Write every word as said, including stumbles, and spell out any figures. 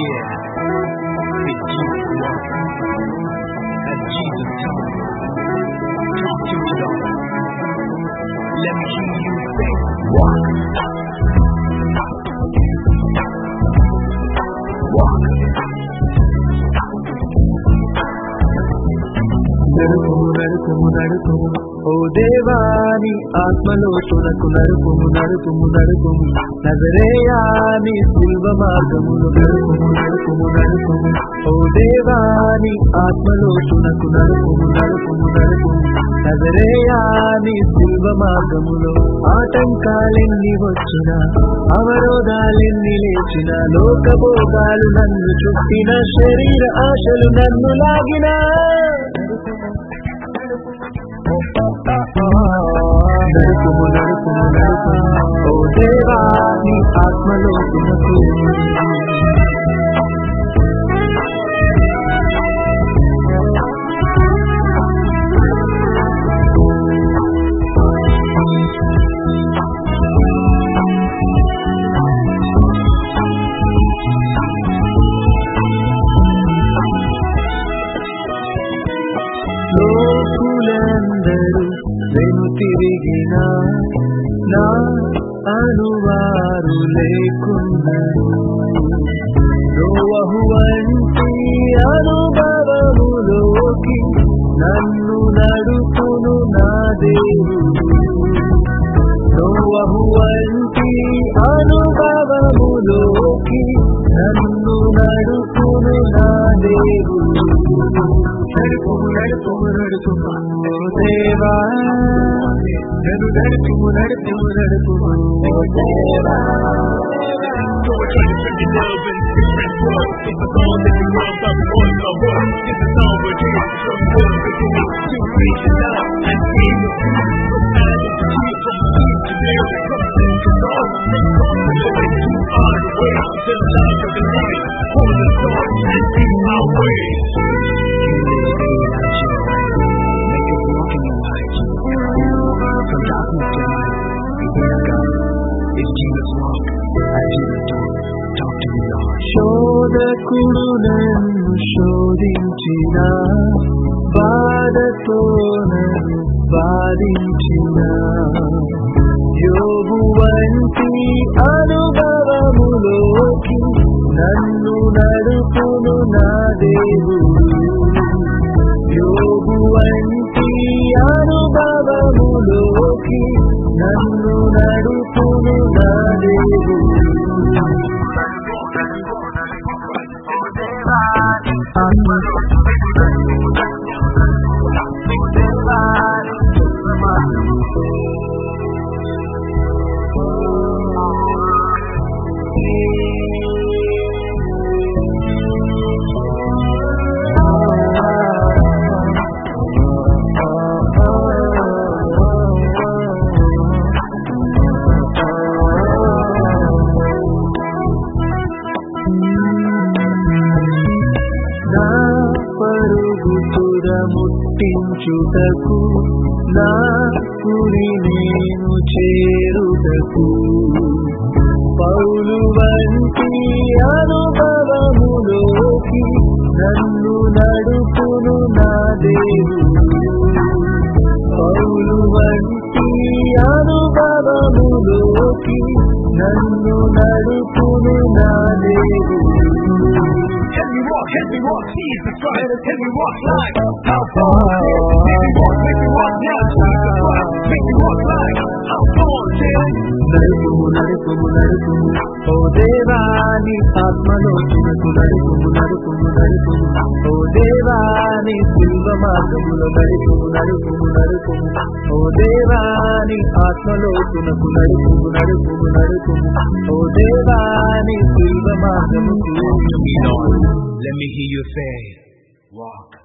Yeah, it's Jesus walking. As Jesus taught me, talk to me, Lord. Let me hear you say, walk. Walk. నడుపుము నడుపుము నడుపుము ఓ దేవాని ఆత్మలో తునకు నడుపుము నడుపుము నడుపుము నజరేయాని శిల్వ మార్గములు నడుపుము నడుపుము నడుపుము ఓ దేవాని ఆత్మలో తునకు నడుపుము నడుపుము నడుపుము నజరేయాని శిల్వ మార్గములో ఆటంకాలెన్ని వచ్చినా అవరోధాలెన్ని లేచినా లోకభోగాలు నన్ను చుట్టిన శరీర ఆశలు నన్ను లాగినా నడుపుము నడుపుము నడుపుము ఓ దేవా నీ ఆత్మలో తునకు లోకులందరూ వెను తిరిగిన నా అనువారు లేకున్నారు నోవహు వంటి అనుభవములోకి నన్ను నడుపును నా దేవుడు నోవహు వంటి అనుభవములోకి నన్ను నడుపును నా దేవుడు నడుపుము నడుపుము నడుపుము ఓ దేవా నన్ను నడుపుము నడుపుము నడుపుము ఓ దేవా శోధకుడు నన్ను శోధించిన బాధతో నన్ను బాధించిన యోబు వంటి అనుభవములోకి నన్ను నడుపును నా దేవుడు యోబు వంటి అనుభవములోకి నన్ను నడుపును నా దేవుడు ముట్టించుటకు నా గురి నేను చేరుటకు పౌలు వంటి అనుభవములోకి నన్ను నడుపును నా దేవుడు పౌలు వంటి అనుభవములోకి నన్ను నడుపును నా దేవుడు Help me walk, help me walk, Jesus Christ. Help me walk like how far. Make me walk, make me walk now, Jesus Christ. Make me walk like how far. నడుపుము నడుపుము నడుపుము ఓ దేవా నీ ఆత్మలో తునకు నడుపుము నడుపుము నడుపుము ఓ దేవా నీ శిల్వ మార్గములో నడుపుము నడుపుము నడుపుము ఓ దేవా నీ ఆత్మలో తునకు నడుపుము నడుపుము నడుపుము ఓ దేవా నీ శిల్వ మార్గముకు Let me hear you say, walk.